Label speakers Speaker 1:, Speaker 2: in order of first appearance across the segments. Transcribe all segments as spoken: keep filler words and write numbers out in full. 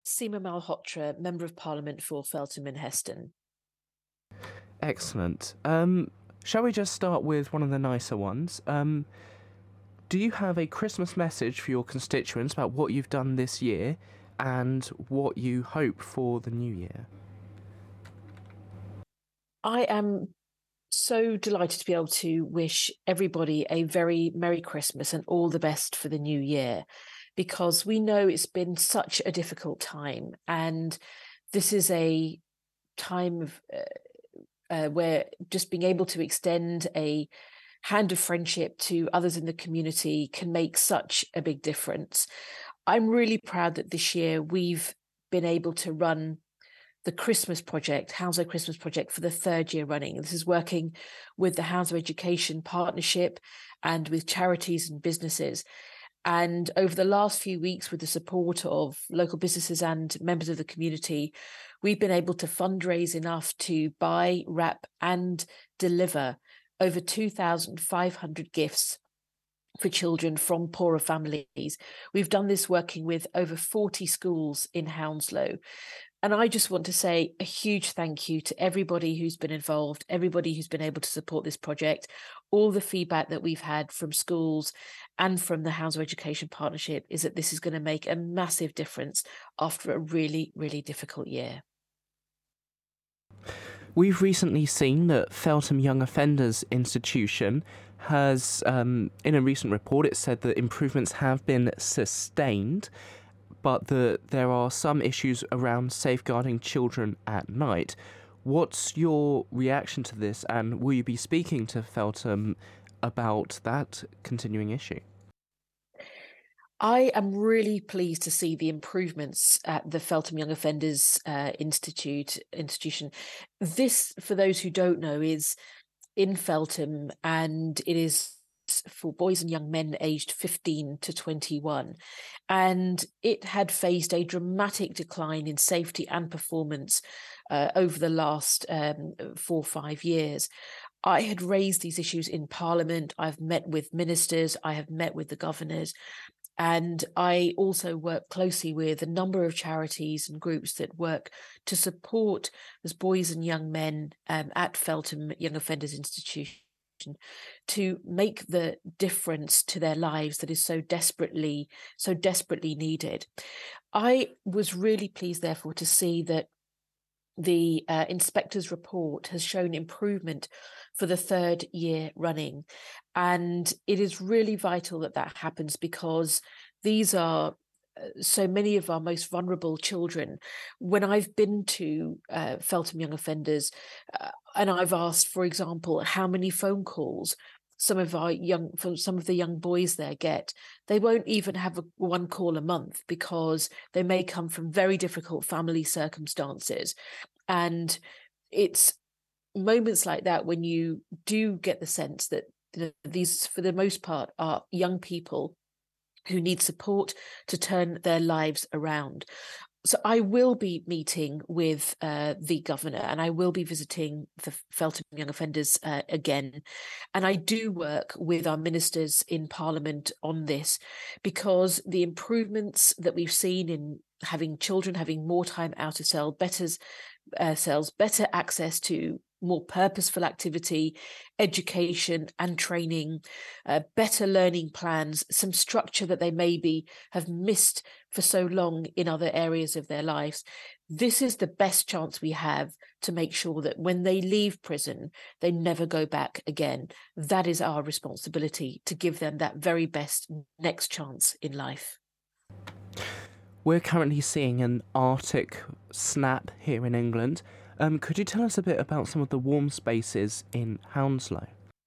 Speaker 1: Seema Malhotra, Member of Parliament for Feltham and Heston.
Speaker 2: Excellent. Um, shall we just start with one of the nicer ones? Um, do you have a Christmas message for your constituents about what you've done this year and what you hope for the new year?
Speaker 1: I am so delighted to be able to wish everybody a very Merry Christmas and all the best for the new year, because we know it's been such a difficult time, and this is a time of uh, uh, where just being able to extend a hand of friendship to others in the community can make such a big difference. I'm really proud that this year we've been able to run the Christmas Project, Hounslow Christmas Project, for the third year running. This is working with the Hounslow Education Partnership and with charities and businesses. And over the last few weeks, with the support of local businesses and members of the community, we've been able to fundraise enough to buy, wrap and deliver over two thousand five hundred gifts for children from poorer families. We've done this working with over forty schools in Hounslow. And I just want to say a huge thank you to everybody who's been involved, everybody who's been able to support this project, all the feedback that we've had from schools and from the Hounslow Education Partnership is that this is going to make a massive difference after a really, really difficult year.
Speaker 2: We've recently seen that Feltham Young Offenders Institution has, um, in a recent report, it said that improvements have been sustained, but that there are some issues around safeguarding children at night. What's your reaction to this, and will you be speaking to Feltham about that continuing issue?
Speaker 1: I am really pleased to see the improvements at the Feltham Young Offenders uh, Institute institution. This, for those who don't know, is in Feltham, and it is for boys and young men aged fifteen to twenty-one. And it had faced a dramatic decline in safety and performance uh, over the last um, four or five years. I had raised these issues in Parliament. I've met with ministers. I have met with the governors. And I also work closely with a number of charities and groups that work to support those boys and young men um, at Feltham Young Offenders Institution to make the difference to their lives that is so desperately, so desperately needed. I was really pleased, therefore, to see that the uh, inspector's report has shown improvement for the third year running. And it is really vital that that happens, because these are so many of our most vulnerable children. When I've been to uh, Feltham Young Offenders uh, and I've asked, for example, how many phone calls some of our young, from some of the young boys there get, they won't even have a, one call a month, because they may come from very difficult family circumstances. And it's moments like that when you do get the sense that, you know, these, for the most part, are young people who need support to turn their lives around. So I will be meeting with uh, the governor, and I will be visiting the Feltham Young Offenders uh, again. And I do work with our ministers in Parliament on this, because the improvements that we've seen in having children having more time out of cell, better uh, cells, better access to more purposeful activity, education and training, uh, better learning plans, some structure that they maybe have missed for so long in other areas of their lives. This is the best chance we have to make sure that when they leave prison, they never go back again. That is our responsibility, to give them that very best next chance in life.
Speaker 2: We're currently seeing an Arctic snap here in England. Um, could you tell us a bit about some of the warm spaces in Hounslow?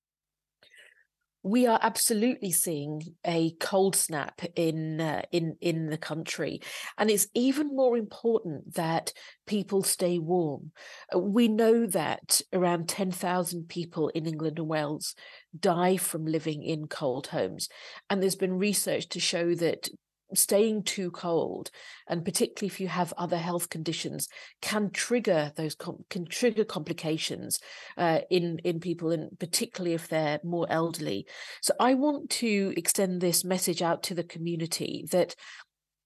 Speaker 1: We are absolutely seeing a cold snap in uh, in in the country, and it's even more important that people stay warm. Uh, We know that around ten thousand people in England and Wales die from living in cold homes, and there's been research to show that staying too cold, and particularly if you have other health conditions, can trigger those com- can trigger complications uh, in in people, and particularly if they're more elderly. So I want to extend this message out to the community that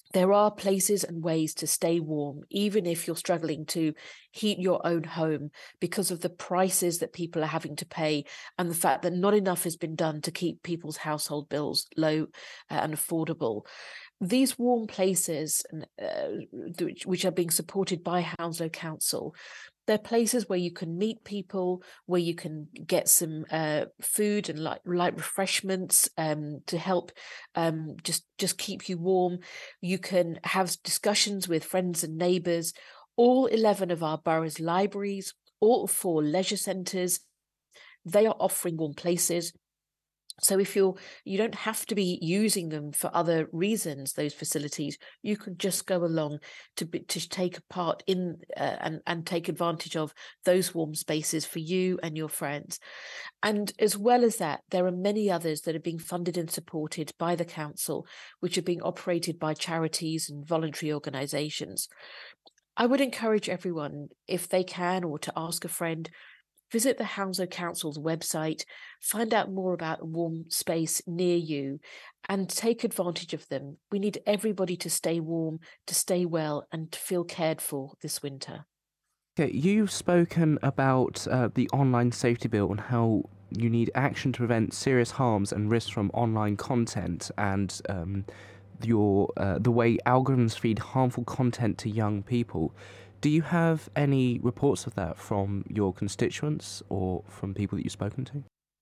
Speaker 1: There are places and ways to stay warm, even if you're struggling to heat your own home because of the prices that people are having to pay and the fact that not enough has been done to keep people's household bills low uh, and affordable. These warm places, uh, which, which are being supported by Hounslow Council, they're places where you can meet people, where you can get some uh, food and light, light refreshments um, to help um, just, just keep you warm. You can have discussions with friends and neighbours. All eleven of our borough's libraries, all four leisure centres, they are offering warm places. So if you're, you don't have to be using them for other reasons, those facilities, you can just go along to be, to take part in uh, and, and take advantage of those warm spaces for you and your friends. And as well as that, there are many others that are being funded and supported by the council, which are being operated by charities and voluntary organisations. I would encourage everyone, if they can, or to ask a friend, visit the Hounslow Council's website, find out more about a warm space near you, and take advantage of them. We need everybody to stay warm, to stay well, and to feel cared for this winter.
Speaker 2: Okay, you've spoken about uh, the online safety bill and how you need action to prevent serious harms and risks from online content, and um, your uh, the way algorithms feed harmful content to young people. Do you have any reports of that from your constituents or from people that you've spoken to?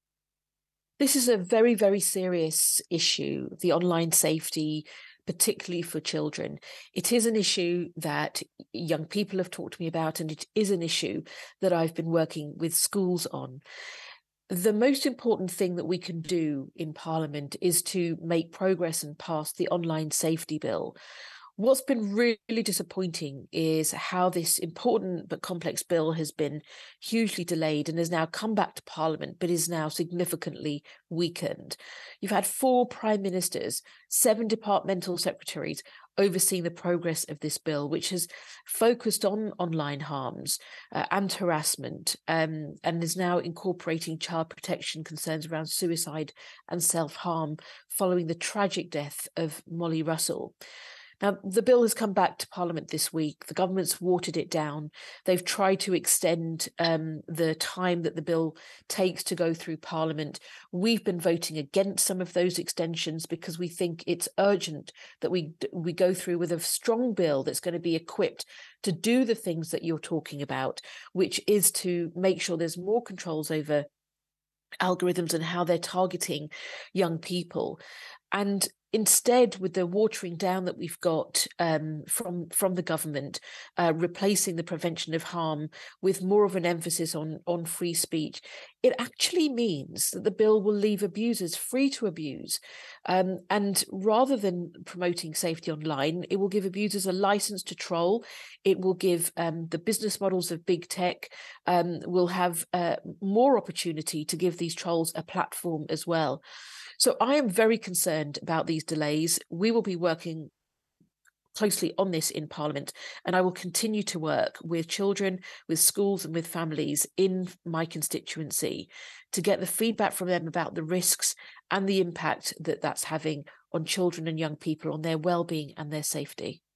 Speaker 1: This is a very, very serious issue, the online safety, particularly for children. It is an issue that young people have talked to me about, and it is an issue that I've been working with schools on. The most important thing that we can do in Parliament is to make progress and pass the online safety bill. What's been really disappointing is how this important but complex bill has been hugely delayed and has now come back to Parliament, but is now significantly weakened. You've had four prime ministers, seven departmental secretaries overseeing the progress of this bill, which has focused on online harms uh, and harassment, um, and is now incorporating child protection concerns around suicide and self-harm following the tragic death of Molly Russell. Now, the bill has come back to Parliament this week. The government's watered it down. They've tried to extend um, the time that the bill takes to go through Parliament. We've been voting against some of those extensions because we think it's urgent that we we go through with a strong bill that's going to be equipped to do the things that you're talking about, which is to make sure there's more controls over algorithms and how they're targeting young people. And instead, with the watering down that we've got um, from, from the government, uh, replacing the prevention of harm with more of an emphasis on, on free speech, it actually means that the bill will leave abusers free to abuse. Um, and rather than promoting safety online, it will give abusers a license to troll. It will give um, the business models of big tech um, will have uh, more opportunity to give these trolls a platform as well. So I am very concerned about these delays. We will be working closely on this in Parliament, and I will continue to work with children, with schools and with families in my constituency to get the feedback from them about the risks and the impact that that's having on children and young people, on their well-being and their safety.